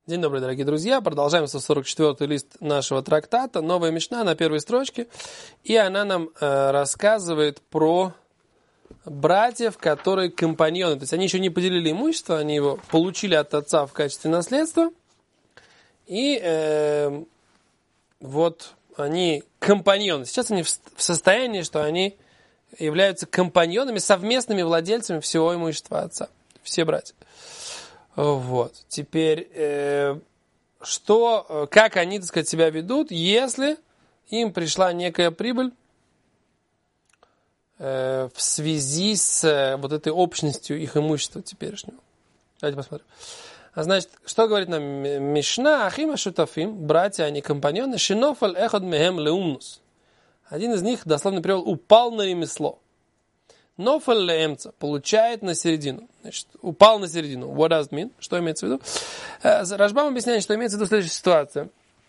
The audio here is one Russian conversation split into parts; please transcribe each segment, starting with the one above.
День добрый, дорогие друзья. Продолжаем 144-й лист нашего трактата. Новая мишна на первой строчке. И она нам рассказывает про братьев, которые компаньоны. То есть они еще не поделили имущество, они его получили от отца в качестве наследства. И вот они компаньоны. Сейчас они в состоянии, что они являются компаньонами, совместными владельцами всего имущества отца. Все братья. Вот. Теперь, как они, так сказать, себя ведут, если им пришла некая прибыль в связи с вот этой общностью их имущества теперешнего. Давайте посмотрим. Значит, что говорит нам Мишна? Ахима шутафим, братья, они компаньоны, шинофаль эход мехем леумнус. Один из них, дословно перевел, упал на ремесло. Нофаль леемца, получает на середину. Значит, упал на середину. What does it mean? Что имеется в виду? Рашбам объясняет, что имеется в виду следующая ситуация.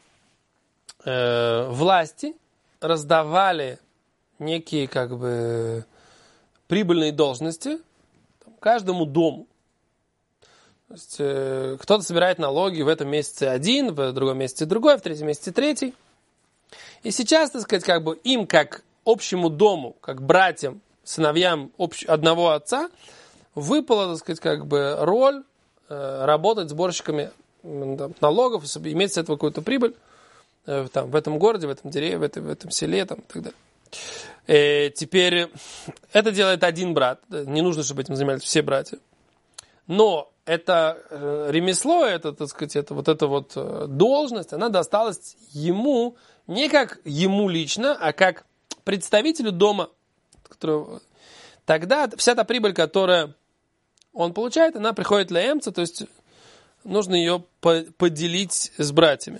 Власти раздавали некие, прибыльные должности каждому дому. То есть, кто-то собирает налоги в этом месяце один, в другом месяце другой, в третьем месяце третий. И сейчас, так сказать, им, как общему дому, как братьям, сыновьям одного отца, выпала, так сказать, роль работать сборщиками налогов, иметь с этого какую-то прибыль в этом городе, в этом деревне, в этом селе и так далее. Теперь это делает один брат. Не нужно, чтобы этим занимались все братья. Но это ремесло, эта должность, она досталась ему не как ему лично, а как представителю дома. Тогда вся та прибыль, которую он получает, она приходит леемца, то есть нужно ее поделить с братьями.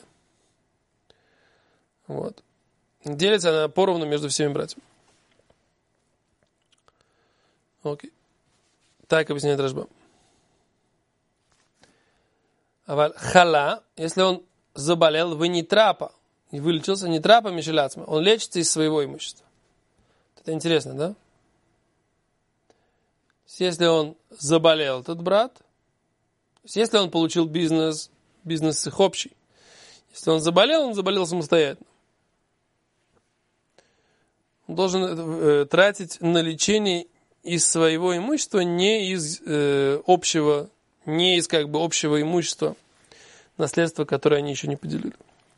Вот. Делится она поровну между всеми братьями. Окей. Так объясняет Рашбам. Хала, если он заболел, вы не трапа, и вылечился не трапа мишеляцма, он лечится из своего имущества. Это интересно, да? Если он заболел, этот брат, если он получил бизнес их общий. Если он заболел самостоятельно. Он должен тратить на лечение из своего имущества, не из общего имущества, наследства, которое они еще не поделили.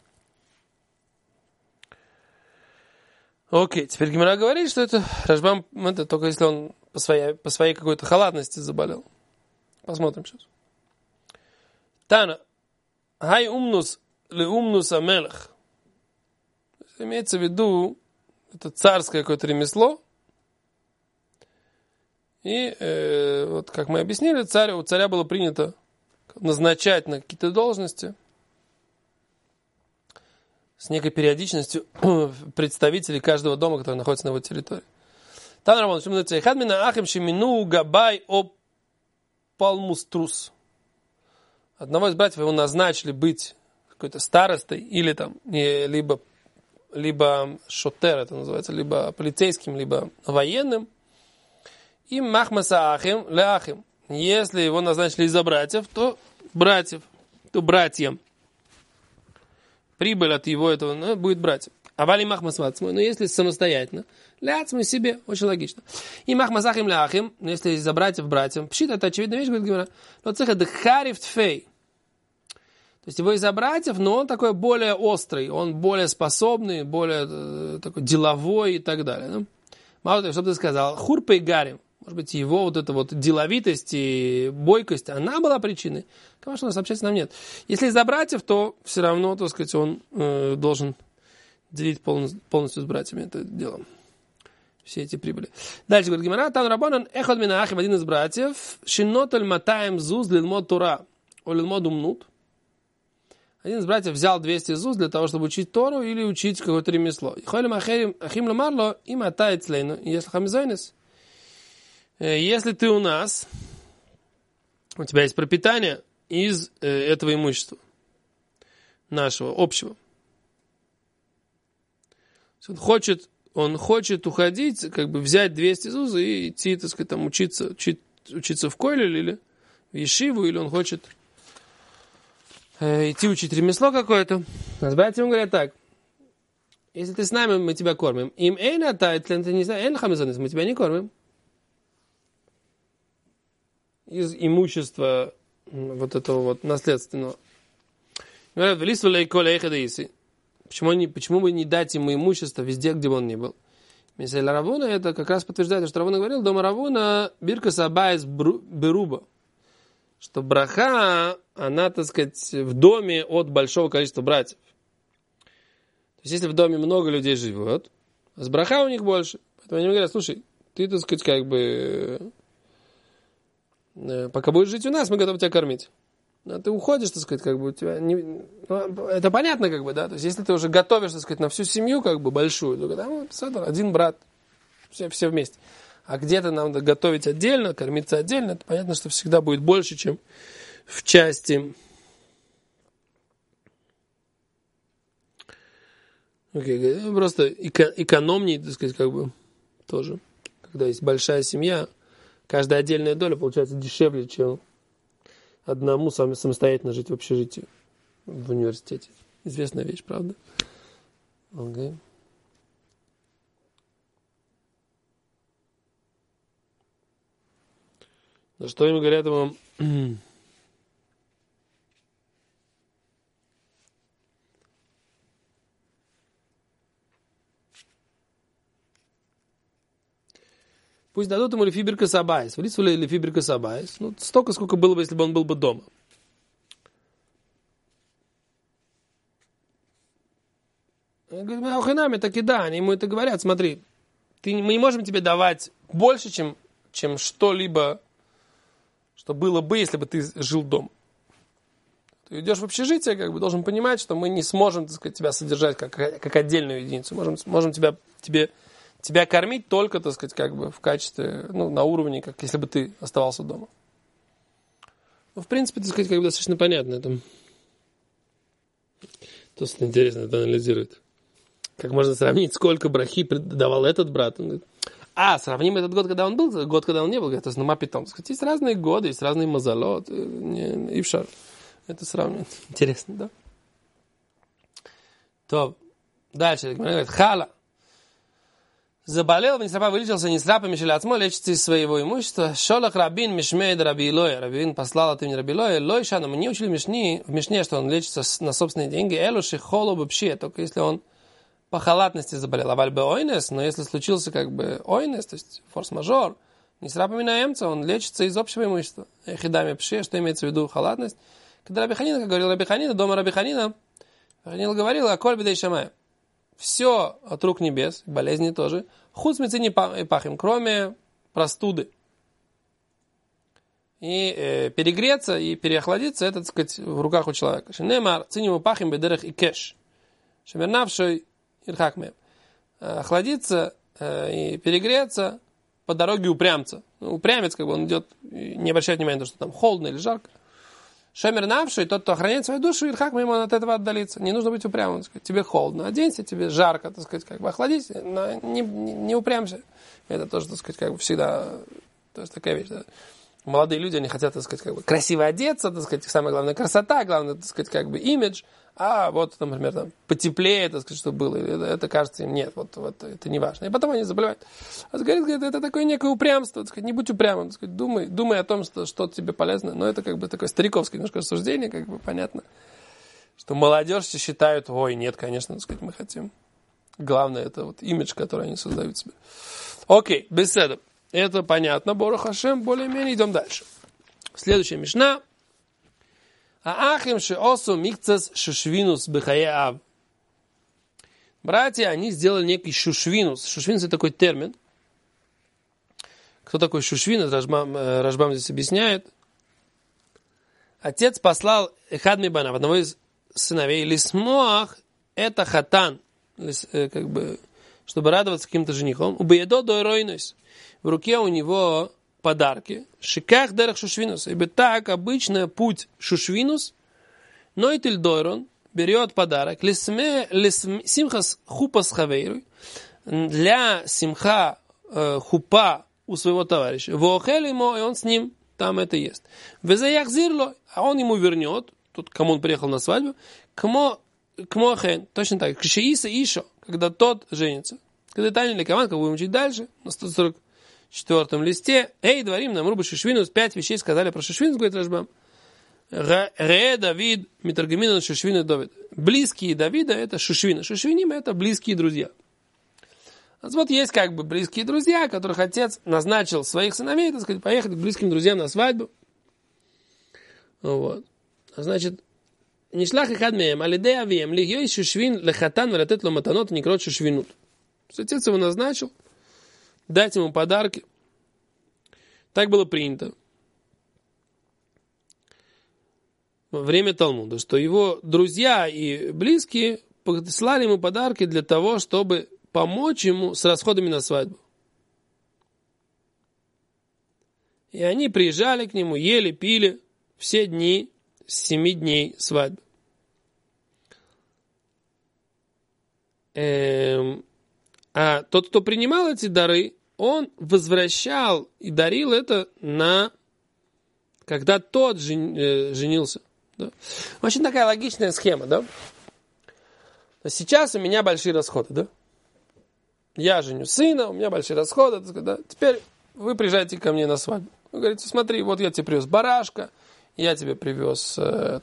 Окей, теперь Гемара говорит, что это Рашбам, это только если он по своей какой-то халатности заболел. Посмотрим сейчас. Тана, хай умнус ли умнус амелех. Имеется в виду, это царское какое-то ремесло. И вот как мы объяснили, у царя было принято назначать на какие-то должности с некой периодичностью представителей каждого дома, который находится на его территории. Там Рамон, что называется, хадмина ахим шимину габай о палмуструс. Одного из братьев его назначили быть какой-то старостой или либо шотер, это называется, либо полицейским, либо военным. И махмаса ахим ле ахим. Если его назначили из-за братьев, то братьям. Прибыль от его этого будет братьям. А вали махмас вацмой, но если самостоятельно, ляцмой себе, очень логично. И махмас ахим ляхим, но если из-за братьям, пшит, это очевидная вещь, говорит Гемара, но цеха дхариф тфей. То есть его из-за братьев, но он такой более острый, он более способный, более такой деловой и так далее. Ну, мало того, что ты сказал, хурпей гарим. Может быть, его деловитость и бойкость, она была причиной. Конечно, у нас общаться нам нет. Если из-за братьев, то все равно, так сказать, он должен делить полностью с братьями это дело. Все эти прибыли. Дальше говорит Гемара, там рабанан эход мина ахим, один из братьев, шиноталь матаем зуз лилмод тура, о лилмод умнут. Один из братьев взял 200 зуз для того, чтобы учить Тору или учить какое-то ремесло. Ахим ламарло, им атает слейну, если хамизойнес. Если ты у нас, у тебя есть пропитание из этого имущества, нашего, общего. Он хочет уходить, взять 200 зуз и идти, так сказать, учиться в Койле или в Ешиву, или он хочет идти учить ремесло какое-то. А с братьями говорят так: если ты с нами, мы тебя кормим. Им эйна тайтлен, ты не знаешь, эйн хамезонис, мы тебя не кормим. Из имущества вот этого вот наследственного. Говорят, почему бы не дать ему имущество везде, где бы он ни был? Мисля Равуна, это как раз подтверждает, что Равуна говорил, дома Равуна бирка сабайс беруба. Что браха, она, так сказать, в доме от большого количества братьев. То есть, если в доме много людей живет, с браха у них больше. Поэтому они говорят, слушай, ты, так сказать, как бы, пока будешь жить у нас, мы готовы тебя кормить. А ты уходишь, так сказать, как бы у тебя... это понятно, как бы, да? То есть, если ты уже готовишь, так сказать, на всю семью, как бы, большую, то там один брат, все вместе. А где-то нам надо готовить отдельно, кормиться отдельно, это понятно, что всегда будет больше, чем в части. Просто экономнее, так сказать, как бы, тоже. Когда есть большая семья, каждая отдельная доля получается дешевле, чем одному самостоятельно жить в общежитии в университете. Известная вещь, правда? Okay. На что им говорят ему... Пусть дадут ему лефиберка сабайс. В лицу лефиберка сабайс. Ну, столько, сколько было бы, если бы он был бы дома. Говорит, мы охинами, так и да. Они ему это говорят. Смотри, мы не можем тебе давать больше, чем что-либо, что было бы, если бы ты жил дома. Ты идешь в общежитие, как бы должен понимать, что мы не сможем, так сказать, тебя содержать как отдельную единицу. Можем тебя кормить только, так сказать, как бы в качестве, ну, на уровне, как если бы ты оставался дома. Ну, в принципе, так сказать, как бы достаточно понятно. Это что интересно, это анализирует. Как можно сравнить, сколько брахи давал этот брат? Он говорит, сравним этот год, когда он был, год, когда он не был. Говорит, это нама питом. Есть разные годы, есть разные мазалот. И в шар. Это сравнивать. Интересно, да? То, дальше, говорит, хала. Заболел, Венесрапа вылечился, Несрапа Мишеляцмо, лечится из своего имущества. Шолах Рабин Мишмейд Раби Илоя. Рабин послал от имени Раби Илоя. Лойша, но мы не учили в Мишне, что он лечится на собственные деньги. Элуши холу бпши, только если он по халатности заболел. А вальбе ойнес, но если случился как бы ойнес, то есть форс-мажор, Несрапа Минаемца, он лечится из общего имущества. Эхидами пши, что имеется в виду халатность. Когда Раби Ханина, как говорил Раби Ханина, дома Раби Ханина, Ханил говорил, а коль бедей шамай. Все от рук небес, болезни тоже. Худ смецини пахим, кроме простуды. И перегреться, и переохладиться, это, так сказать, в руках у человека. Шенемар циним пахим бедерех и кеш. Шемернавший ирхакме. Охладиться и перегреться по дороге упрямца. Упрямец, как бы он идет, не обращает внимания на то, что там холодно или жарко. Шомер навший, тот, кто охраняет свою душу, Ильхак, ему от этого отдалиться. Не нужно быть упрямым. Так сказать. Тебе холодно, оденься, тебе жарко, так сказать, как бы охладись, но не упрямься. Это тоже, так сказать, как бы всегда тоже такая вещь. Да? Молодые люди, они хотят, так сказать, как бы красиво одеться, так сказать, самое главное красота, главное, так сказать, как бы имидж. А вот, например, там, потеплее, так сказать, чтобы было. Это кажется им, нет, вот это не важно. И потом они заболевают. А говорит, это такое некое упрямство, так сказать, не будь упрямым, так сказать, думай о том, что тебе полезно. Но это как бы такое стариковское немножко рассуждение, как бы понятно, что молодежь все считают, ой, нет, конечно, так сказать, мы хотим. Главное, это вот имидж, который они создают себе. Окей, беседа. Это понятно, Борух Хашем, более-менее идем дальше. Следующая мишна. Аахим шеосу микцас шушвинус бехаяав. Братья, они сделали некий шушвинус. Шушвинус — это такой термин. Кто такой шушвинус? Рашбам здесь объясняет. Отец послал Эхадми Банав, одного из сыновей, лисмоах — это хатан, как бы, чтобы радоваться каким-то женихом. Убеедо дойройнус. В руке у него подарки. Шиках дерех шушвинус. Ибо так обычно путь шушвинус, но и тильдойрон берет подарок. Симхас хупас хавейру. Для симха хупа у своего товарища. Воохел ему, и он с ним там это ест. Везаяхзирло, а он ему вернет тот, кому он приехал на свадьбу, кмохэн, точно так, кшииса ишо, когда тот женится. Когда Таня или команд, как будем учить дальше, на 144-м листе, дворим нам рубы шишвинус, 5 вещей сказали про шишвинус, говорит Рашбам. Ре Давид, Митаргамина Шишвина Давид. Близкие Давида это Шишвина. Шишвиним это близкие друзья. Вот есть как бы близкие друзья, которых отец назначил своих сыновей, так сказать, поехать к близким друзьям на свадьбу. Вот. Значит, Нишлах и хадмеем, алидея авием, лигьей шишвин лехатан валатет ло матанот некрот шишвинут. Отец его назначил, дать ему подарки. Так было принято во время Талмуда, что его друзья и близкие послали ему подарки для того, чтобы помочь ему с расходами на свадьбу. И они приезжали к нему, ели, пили все дни, 7 дней свадьбы. А тот, кто принимал эти дары, он возвращал и дарил это когда тот женился. Да? Очень такая логичная схема, да? Сейчас у меня большие расходы, да? Я женю сына, у меня большие расходы, да? Теперь вы приезжаете ко мне на свадьбу. Вы говорите, смотри, вот я тебе привез барашка, я тебе привез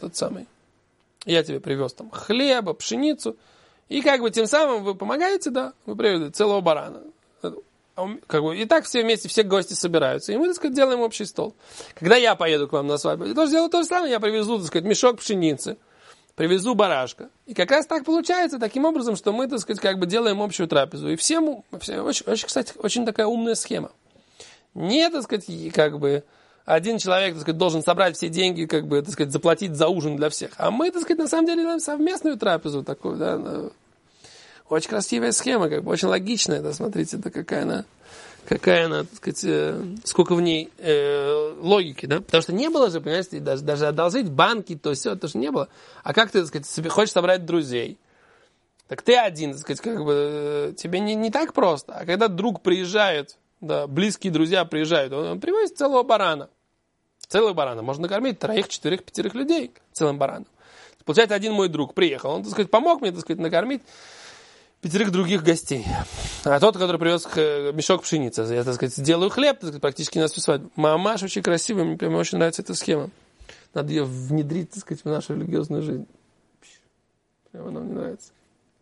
я тебе привез там хлеба, пшеницу, и как бы тем самым вы помогаете, да? Вы привезли целого барана. Как бы, и так все вместе, все гости собираются. И мы, так сказать, делаем общий стол. Когда я поеду к вам на свадьбу, я тоже делаю то же самое. Я привезу, так сказать, мешок пшеницы, привезу барашка. И как раз так получается, таким образом, что мы, так сказать, как бы делаем общую трапезу. И всем очень, кстати, очень такая умная схема. Не, так сказать, как бы один человек, так сказать, должен собрать все деньги, как бы, так сказать, заплатить за ужин для всех. А мы, так сказать, на самом деле делаем совместную трапезу такую, да. Очень красивая схема, как бы, очень логичная, да, смотрите, да, какая она, так сказать, сколько в ней логики, да, потому что не было же, понимаете, даже одолжить банки, то все, то, что не было. А как ты, так сказать, себе хочешь собрать друзей, так ты один, так сказать, как бы, тебе не так просто. А когда друг приезжает, да, близкие друзья приезжают, он привозит целого барана, можно накормить 3, 4, 5 людей целым бараном. Получается, один мой друг приехал, он, так сказать, помог мне, так сказать, накормить 5 других гостей. А тот, который привез мешок пшеницы, я, так сказать, сделаю хлеб, так сказать, практически на всю свадьбу. Мамаш очень красивая, мне прямо очень нравится эта схема. Надо ее внедрить, так сказать, в нашу религиозную жизнь. Прямо нам не нравится.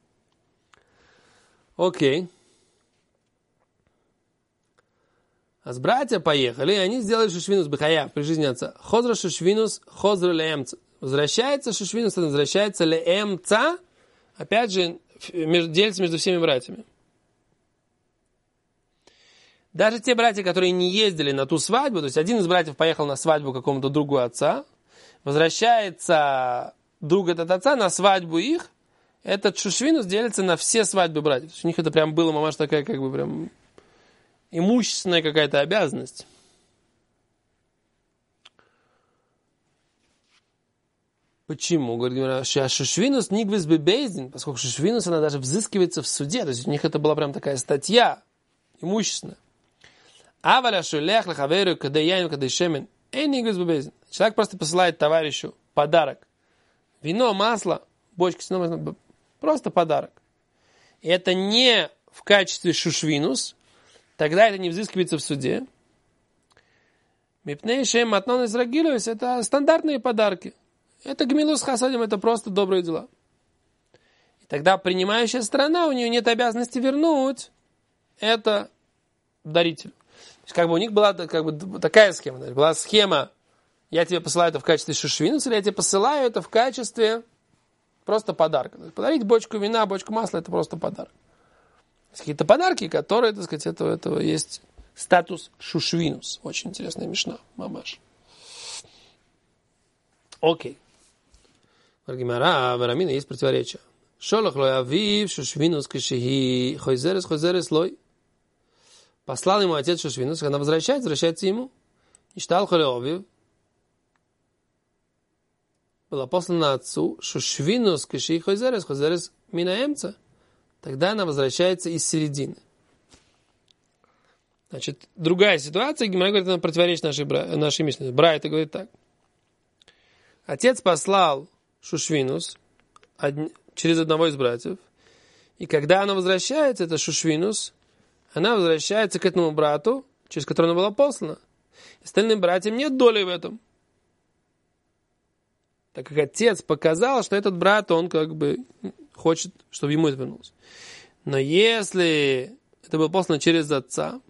Окей. А с братья поехали, и они сделали шишвинус бихаяв при жизни отца. Хозра шишвинус, хозра леэмца. Возвращается шишвинус, возвращается леэмца. Опять же, делится между всеми братьями. Даже те братья, которые не ездили на ту свадьбу, то есть один из братьев поехал на свадьбу какому-то другу отца, возвращается друг этот отца на свадьбу их, этот шушвинус делится на все свадьбы братьев. То есть у них это прям было, мамаш, такая как бы прям имущественная какая-то обязанность. Почему? Говорит, шишвинус нигвиз бебейздин, поскольку шишвинус, она даже взыскивается в суде, то есть у них это была прям такая статья имущественная. Аваля шулех лахаверу кадаяйну кадайшемен, нигвиз бебейздин. Человек просто посылает товарищу подарок. Вино, масло, бочки с вином, просто подарок. И это не в качестве шушвинус, тогда это не взыскивается в суде. Мипней шем матнон из рагилюс, это стандартные подарки. Это гмилус хасадим, это просто добрые дела. И тогда принимающая сторона, у нее нет обязанности вернуть это дарителю. То есть, как бы у них была как бы такая схема. Была схема, я тебе посылаю это в качестве шушвинуса, или я тебе посылаю это в качестве просто подарка. Подарить бочку вина, бочку масла, это просто подарок. Есть какие-то подарки, которые, так сказать, этого есть статус шушвинус. Очень интересная мишна, мамаш. Окей. Гимара, Барамина, есть противоречие. Шолох лой авив, шушвинус, кишихи, хойзерес лой. Послал ему отец шушвинус, когда возвращается ему. И штал холеовив. Была послана отцу шушвинус, кишихи, хойзерес минаемца. Тогда она возвращается из середины. Значит, другая ситуация, Гимара говорит, она противоречит нашей мишне. Брайта говорит так. Отец послал Шушвинус через одного из братьев, и когда она возвращается, это Шушвинус, она возвращается к этому брату, через которого она была послана. Остальным братьям нет доли в этом. Так как отец показал, что этот брат, он как бы хочет, чтобы ему это вернулось. Но если это было послано через отца,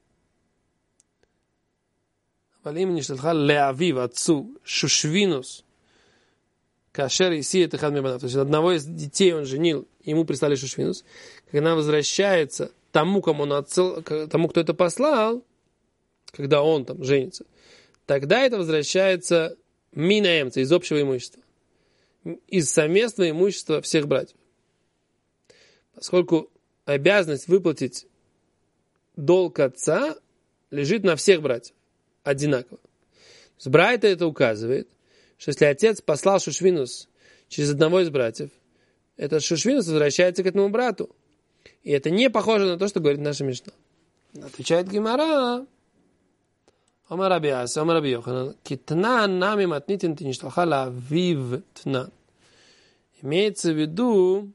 отцу Шушвинус, кашер и сиет ихад мебанав, то есть одного из детей он женил, ему прислали Шушвинус, когда она возвращается тому, кому он тому, кто это послал, когда он там женится, тогда это возвращается минаэмца, из общего имущества, из совместного имущества всех братьев. Поскольку обязанность выплатить долг отца лежит на всех братьев одинаково. С Брайта это указывает, что если отец послал Шушвинус через одного из братьев, этот Шушвинус возвращается к этому брату. И это не похоже на то, что говорит наша Мишна. Отвечает Гемара. Омар Раби Аса, Омар Раби Йоханан, китнан нами матнитин тиништалха вив тнан. Имеется в виду,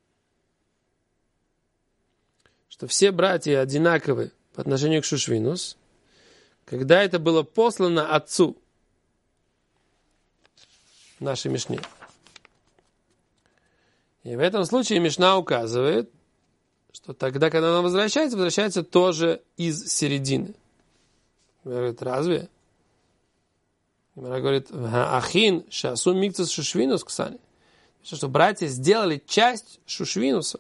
что все братья одинаковы по отношению к Шушвинус, когда это было послано отцу в нашей Мишне. И в этом случае Мишна указывает, что тогда, когда она возвращается тоже из середины. Говорит, разве? Она говорит, ахин шасу микцас шушвинус ксани. Что братья сделали часть Шушвинуса.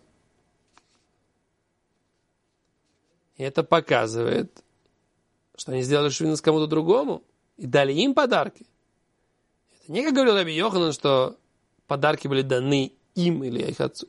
И это показывает, что они сделали Шушвинус кому-то другому и дали им подарки. Это не как говорил Раби Йоханан, что подарки были даны им или их отцу.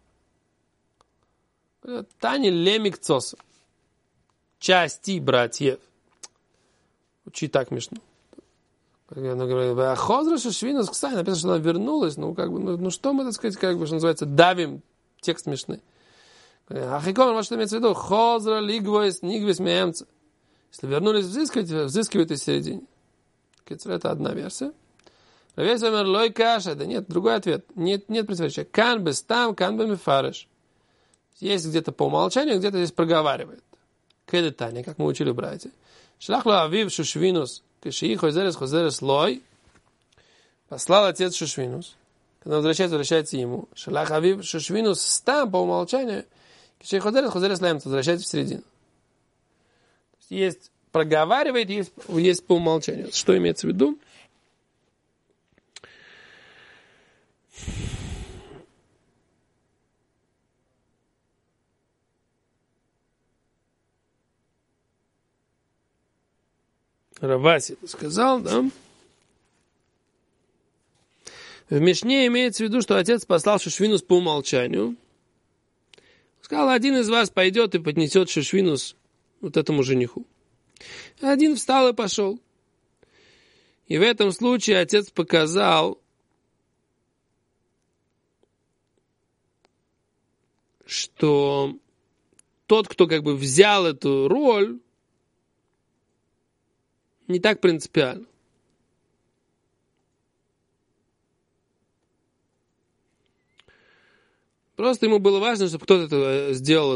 Тани лемик цоса. Части братьев. Учи так Мишну. Как она говорит, а Хозра Шушвинус, кстати, написано, что она вернулась. Ну, как бы, ну что мы, так сказать, как бы, что называется, давим текст Мишны. Ахиком, вот что имеется в виду. Хозра, лигвойс, нигвис, меемца. Если вернулись взыскивают из середины. Это одна версия. Равес умер лой каша. Да нет, другой ответ. Нет противоречия. Кан без там, кан бы мифарыш. Есть где-то по умолчанию, где-то здесь проговаривает. Кедетания, как мы учили братья. Шлахло авив Шушвинус. Кешии хозерес лой. Послал отец Шушвинус. Когда возвращается ему. Шлах авив Шушвинус там по умолчанию. Кешии хозерес лаем. Возвращается в середину. Есть проговаривает, есть по умолчанию. Что имеется в виду? Раваси сказал, да? В Мишне имеется в виду, что отец послал Шушвинус по умолчанию. Сказал, один из вас пойдет и поднесет Шушвинус вот этому жениху. Один встал и пошел. И в этом случае отец показал, что тот, кто как бы взял эту роль, не так принципиально. Просто ему было важно, чтобы кто-то это сделал,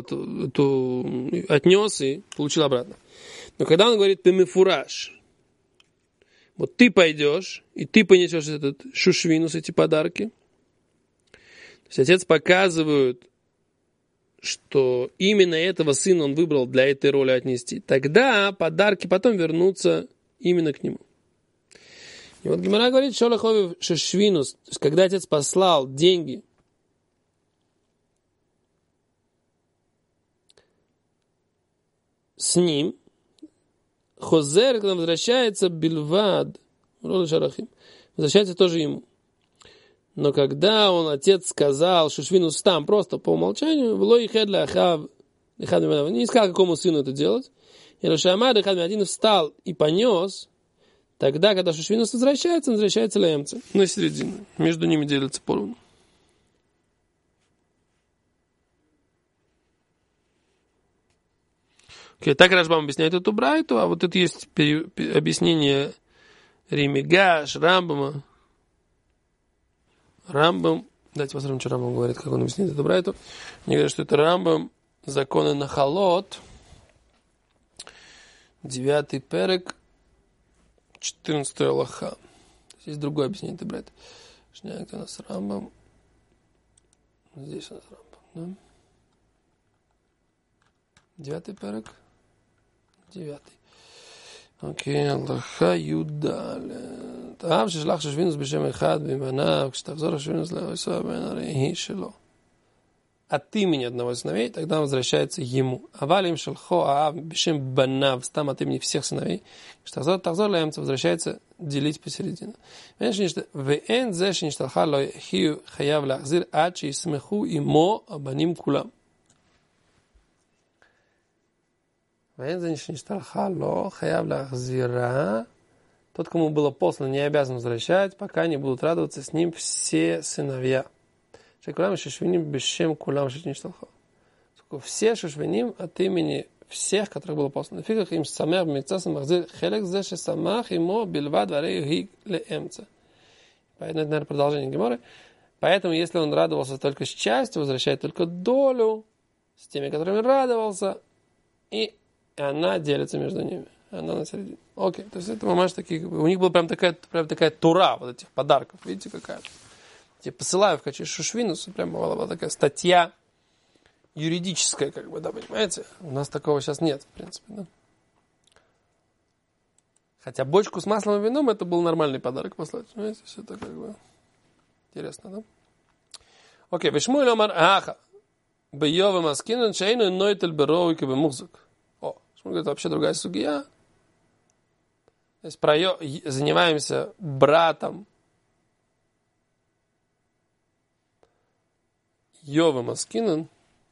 отнес и получил обратно. Но когда он говорит «пемифураж», вот ты пойдешь, и ты понесешь этот Шушвинус, эти подарки, то есть отец показывает, что именно этого сына он выбрал для этой роли отнести, тогда подарки потом вернутся именно к нему. И вот Гемара говорит, Шолахови Шушвинус, то есть когда отец послал деньги с ним, Хозер, когда возвращается, Бильвад, возвращается тоже ему. Но когда отец сказал Шушвинус там, просто по умолчанию, не сказал, какому сыну это делать, и один встал и понес, тогда, когда Шушвинус возвращается, он возвращается лаемца, на середину. Между ними делится поровну. Так Рашбам объясняет эту брайту, а вот это есть объяснение Римигаш, Рамбама, Рамбам, давайте посмотрим, что Рамбам говорит, как он объясняет эту брайту. Мне говорят, что это Рамбам, законы Нахалот, 9 перек, 14 алаха. Здесь другое объяснение этой брайты. Где у нас Рамбам? Здесь у нас Рамбам, да? 9 перек, 9. אוקיי, הלכה י"ד. העם ששלח שושבינוס בשם אחד בבניו, כשתחזור שושבינוס לארצו, בן הרי היא שלו. От имени одного из сыновей, тогда он возвращается ему. Авалим шелхо аав бешем банав, там от имени всех сыновей. Штахзор лаемца возвращается делить посередине. Вен зе шеништалха ло хию хаяв лахзир ад шейсмеху имо абаним кулам. Тот, кому было послано, не обязан возвращать, пока не будут радоваться с ним все сыновья. Все шушвиним от имени всех, которых было послано. Поэтому это, наверное, продолжение Геморы. Поэтому, если он радовался только с частью, возвращает только долю с теми, которыми радовался, и она делится между ними. Она на середине. Окей. То есть это мамаш такие, у них была прям такая тура вот этих подарков. Видите, какая? Я посылаю в качестве шушвинуса, прям была такая статья юридическая, как бы, да, понимаете? У нас такого сейчас нет, в принципе, да. Хотя бочку с маслом и вином это был нормальный подарок послать. Понимаете, все это как бы интересно, да? Окей. Вишмуэль омар аха. Бейовым аскинан шейну нойтель бероуи кебе музык. Говорит, вообще другая сугия. То есть занимаемся братом Йовом Аскинан.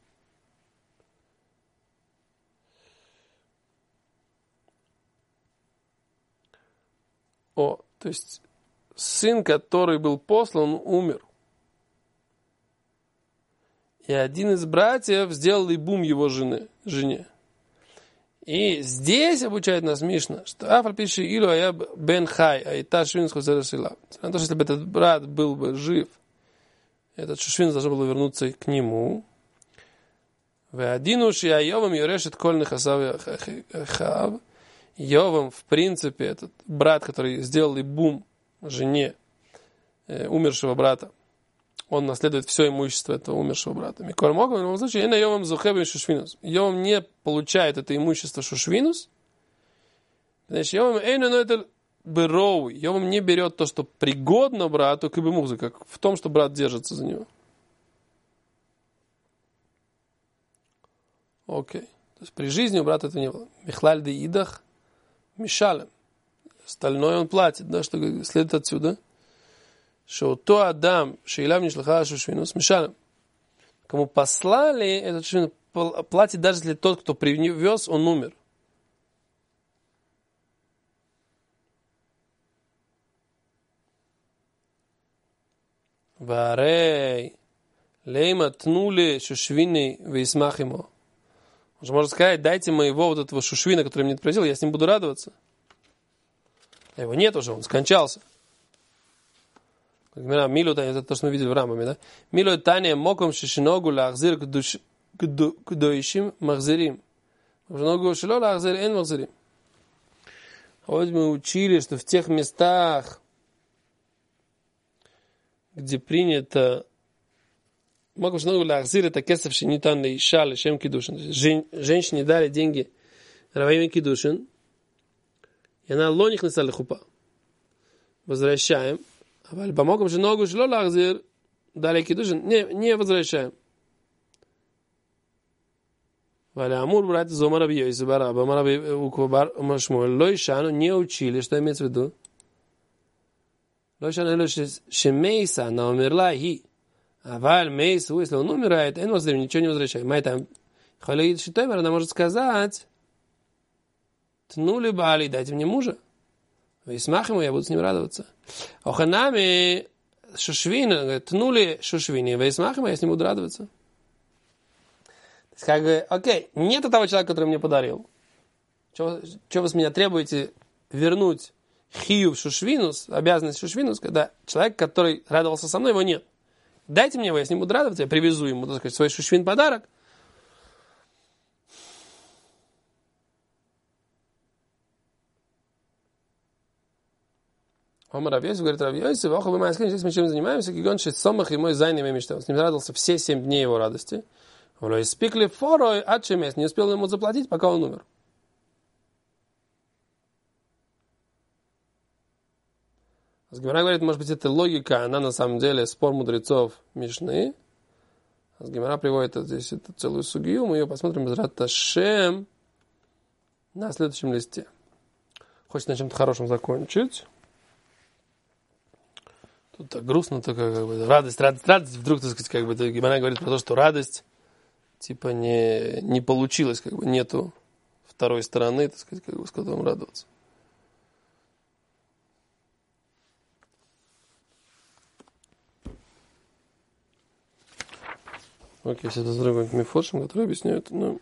То есть сын, который был послан, умер. И один из братьев сделал ибум его жене. И здесь обучает нас Мишна, что Афаль пишет Илу Аяб бен Хай, а Ита Швинус Хозера Шила. На то, что если бы этот брат был бы жив, этот Шушвин должен был вернуться к нему. Веадину шия Йовам юрешет кольных асав хав. Йовам, в принципе, этот брат, который сделал ибум жене умершего брата, он наследует все имущество этого умершего брата. Микор Мог, в любом случае, Йовам зухебен шушвинус. Йовам не получает это имущество шушвинус. Значит, Йовам эйненойтель бероуи. Йовам не берет то, что пригодно брату, к ибимузу, как в том, что брат держится за него. Окей. То есть при жизни у брата этого не было. Михлаль де идах мишалем. Остальное он платит, да, что следует отсюда. Что Адам, Шейлам не шлаха шушвинус, мишалем. Кому послали этот шушвинус, платит даже если тот, кто привез, он умер. Варей, лейма тнули шушвины вейсмахимо. Он же может сказать, дайте моего вот этого шушвина, который мне отправил, я с ним буду радоваться. А его нет уже, он скончался. Милу Таня, это то, что мы видели в Рамбаме, да? Милу Таня моком шишиногу лахзир кдоишим махзирим. Шишиногу шило лахзир эн махзирим. Вот мы учили, что в тех местах, где принято моком шишиногу лахзир, это кесов шинитан лейша лешем кидушин. Женщине дали деньги во имя кидушин, и она лоних несала хупа. Возвращаем. אבל במקום שנהגו שלא להחזיר, דלי קידושין, не возвращаем. ולאמור ברייתא זו אמר רבי יוסי בר אבא, אמר רבי עוקבא בר אמר שמואל, לא ישנו, не учили, что имеется в виду? לא ישנו, אלא שמייסה, она умерла, היא. אבל мейса, если он умирает, אין מחזירים, ничего не возвращаем. מה это? יכול להגיד שתאמר, она может сказать, תנו לי בעלי, дайте мне мужа. Вейсмах ему, я буду с ним радоваться. Оханами шушвин, тнули шушвини, вейсмах ему, я с ним буду радоваться. То есть, как бы, окей, нет того человека, который мне подарил. Что вы с меня требуете вернуть хиюв шушвинус, обязанность шушвинус, когда человек, который радовался со мной, его нет. Дайте мне его, я с ним буду радоваться, я привезу ему, так сказать, свой шушвин подарок. Омар Рав Йосиф говорит: Рав Йосиф, охо бы майскин, здесь мы чем занимаемся, кигон самых и мой зайными мечтами. С ним радовался все 7 дней его радости. Влой спикли форой отчемес, не успел ему заплатить, пока он умер. Гемара говорит, может быть, это логика, она на самом деле спор мудрецов Мишны. Гемара приводит здесь эту целую сугию, мы ее посмотрим без Раташем на следующем листе. Хочется на чем-то хорошем закончить. Тут так грустно, такая как бы радость. Вдруг, так сказать, как бы Гемара говорит про то, что радость типа не получилось, как бы нету второй стороны, так сказать, как бы с которым радоваться. Окей, сейчас с другим мифошем, который объясняет, ну...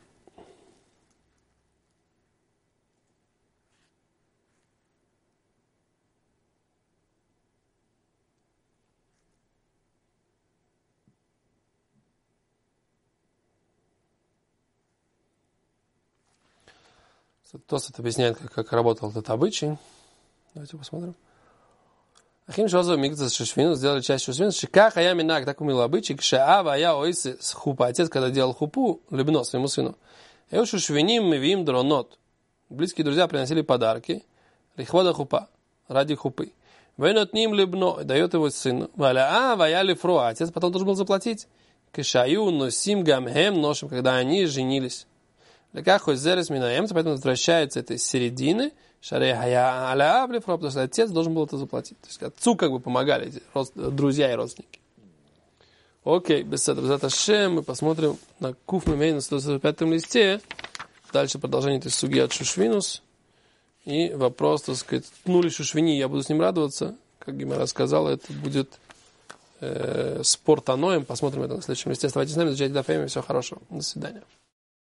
Тосфот объясняет, как работал этот обычай. Давайте посмотрим. Ахим Шозов Мигдас Шишвину сделали часть Шишвину. Шиках ая минак, так умел обычай. Кшаава ая ойсы с хупа. Отец, когда делал хупу, любно своему сыну. Эу Шишвиним мивим дронот. Близкие друзья приносили подарки. Лихвода хупа. Ради хупы. Венот ним любно. Дает его сыну. Валя вая лифро. Отец потом должен был заплатить. Кшаю носим гамхем ношим, когда они женились. Поэтому возвращается это из середины, потому что отец должен был это заплатить. То есть отцу как бы помогали друзья и родственники. Окей, без этого мы посмотрим на Куф Мемей на 145-м листе. Дальше продолжение этой суги от Шушвинус. И вопрос, так сказать, ткнули Шушвини, я буду с ним радоваться. Как Гемара сказала, это будет спор таноем. Посмотрим это на следующем листе. Оставайтесь с нами, изучайте дафами. Всего хорошего. До свидания.